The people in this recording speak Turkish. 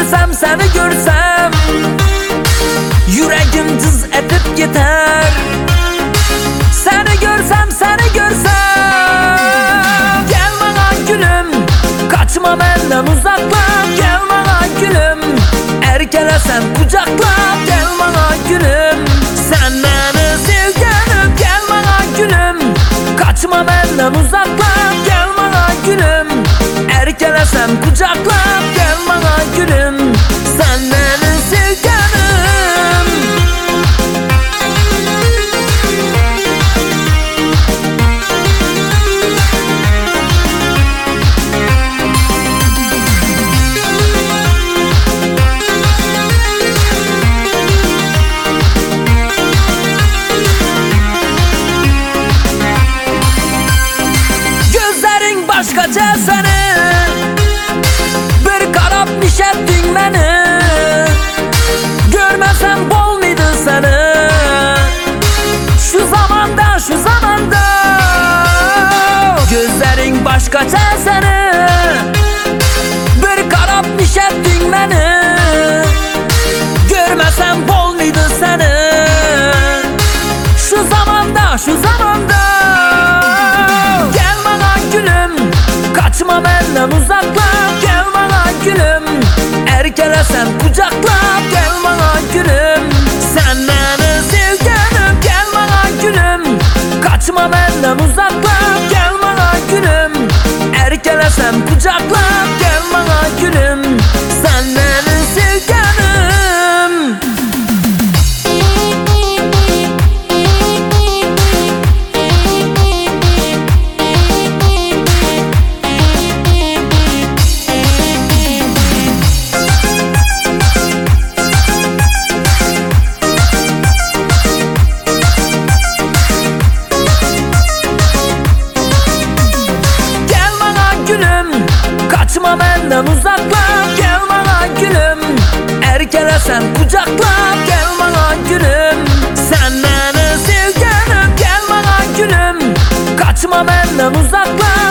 görsem, seni görsem yüreğim cız edip gider. Seni görsem, seni görsem gel bana gülüm, kaçma benden uzakla. Gel bana gülüm, erkelesen kucakla. Gel bana gülüm, sen beni sevgilim. Gel bana gülüm, kaçma benden uzakla. Gel bana gülüm, erkelesen kucakla. Gel bana gülüm, sen beni sevgilim. Başkaca seni bir karap nişettin beni. Görmesem bol muydu seni şu zamanda, şu zamanda. Gözlerin başkaca seni bir karap nişettin beni. Görmesem bol muydu seni şu zamanda, şu zamanda. Kaçma benden uzakla. Gel bana gülüm, erkelesen kucakla. Gel bana gülüm, sen beni sevgilim. Gel bana gülüm, kaçma benden uzakla. Gel bana gülüm, erkelesen kucakla. Gel bana gülüm, sen beni sevgilim. Kaçma benden uzakla. Gel bana gülüm, erkelesen kucakla. Gel bana gülüm, sen beni sevgilim. Gel bana gülüm, kaçma benden uzakla.